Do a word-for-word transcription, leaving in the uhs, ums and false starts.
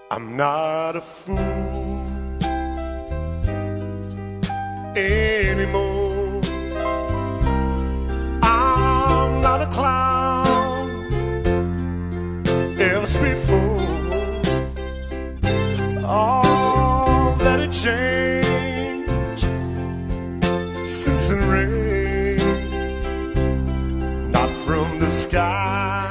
I'm not a fool anymore. I'm not a clown else before. All that it changed since the rain, not from the sky.